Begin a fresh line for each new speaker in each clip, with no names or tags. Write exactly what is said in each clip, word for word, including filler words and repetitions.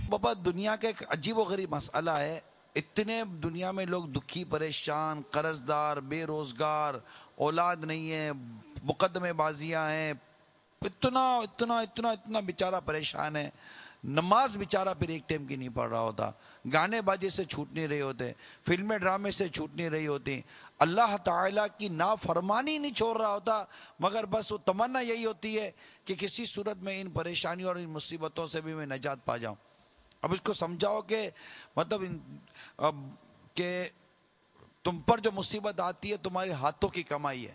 بابا دنیا کا ایک عجیب و غریب مسئلہ ہے. اتنے دنیا میں لوگ دکھی، پریشان، قرض دار، بے روزگار، اولاد نہیں ہے، مقدمے بازیاں ہیں، اتنا اتنا اتنا اتنا بیچارہ پریشان ہے. نماز بیچارہ پھر ایک ٹائم کی نہیں پڑھ رہا ہوتا، گانے باجے سے چھوٹ نہیں رہے ہوتے، فلمیں ڈرامے سے چھوٹ نہیں رہی ہوتی، اللہ تعالیٰ کی نافرمانی نہیں چھوڑ رہا ہوتا، مگر بس وہ تمنا یہی ہوتی ہے کہ کسی صورت میں ان پریشانیوں اور ان مصیبتوں سے بھی میں نجات پا جاؤں. اب اس کو سمجھاؤ کہ مطلب اب کہ تم پر جو مصیبت آتی ہے تمہارے ہاتھوں کی کمائی ہے،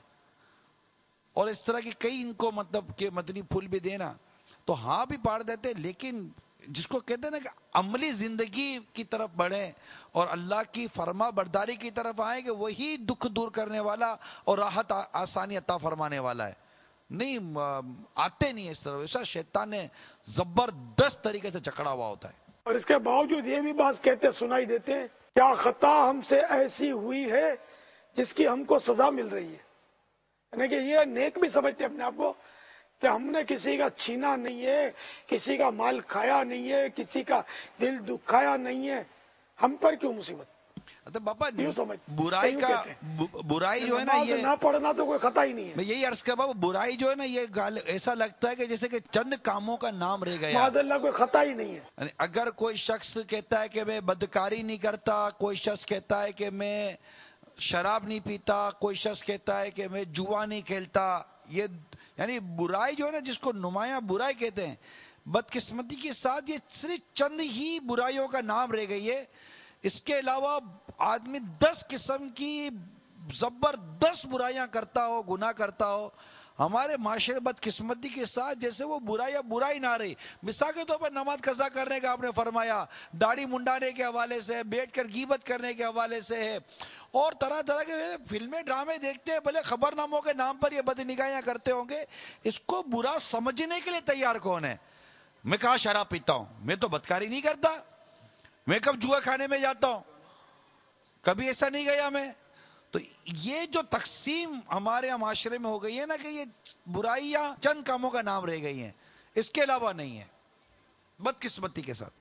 اور اس طرح کی کئی ان کو مطلب کہ مدنی پھول بھی دینا تو ہاں بھی پاڑ دیتے. لیکن جس کو کہتے ہیں نا کہ عملی زندگی کی طرف بڑھیں اور اللہ کی فرما برداری کی طرف آئیں، کہ وہی دکھ دور کرنے والا اور راحت آسانی عطا فرمانے والا ہے. نہیں آتے نہیں اس طرح، ایسا شیطان نے زبردست طریقے سے جکڑا ہوا ہوتا ہے.
اور اس کے باوجود یہ بھی بات کہتے سنائی دیتے ہیں، کیا خطا ہم سے ایسی ہوئی ہے جس کی ہم کو سزا مل رہی ہے. یعنی کہ یہ نیک بھی سمجھتے اپنے آپ کو کہ ہم نے کسی کا چھینا نہیں ہے، کسی کا مال کھایا نہیں ہے، کسی کا دل دکھایا نہیں ہے، ہم پر کیوں مصیبت.
بابا
یوں سمجھ
برائی کا برائی جو ہے نا، یہ
نہ پڑھنا تو کوئی خطا ہی نہیں ہے.
میں یہی عرض کر بابا برائی جو ہے نا، یہ ایسا لگتا ہے کہ جیسے کہ چند کاموں کا نام رہ گیا.
معاذ اللہ کوئی خطا ہی نہیں ہے.
اگر کوئی شخص کہتا ہے کہ میں بدکاری نہیں کرتا، کوئی شخص کہتا ہے کہ میں شراب نہیں پیتا، کوئی شخص کہتا ہے کہ میں جوا نہیں کھیلتا، یہ یعنی برائی جو ہے نا جس کو نمایاں برائی کہتے ہیں، بدقسمتی کے ساتھ یہ صرف چند ہی برائیوں کا نام رہ گئی ہے. اس کے علاوہ آدمی دس قسم کی زبردست برائیاں کرتا ہو، گناہ کرتا ہو. ہمارے معاشرے بدقسمتی کے ساتھ جیسے وہ برائیاں برائی نہ رہی. مثال کے طور پر نماز قضا کرنے کا آپ نے فرمایا، داڑھی منڈانے کے حوالے سے، بیٹھ کر غیبت کرنے کے حوالے سے ہے، اور طرح طرح کے فلمیں ڈرامے دیکھتے ہیں. بھلے خبر ناموں کے نام پر یہ بد نگاہیاں کرتے ہوں گے، اس کو برا سمجھنے کے لیے تیار کون ہے؟ میں کہاں شراب پیتا ہوں، میں تو بدکاری نہیں کرتا. میں کب جوا کھانے میں جاتا ہوں؟ کبھی ایسا نہیں گیا میں. تو یہ جو تقسیم ہمارے معاشرے میں ہو گئی ہے نا کہ یہ برائیاں چند کاموں کا نام رہ گئی ہیں، اس کے علاوہ نہیں ہے، بدقسمتی کے ساتھ.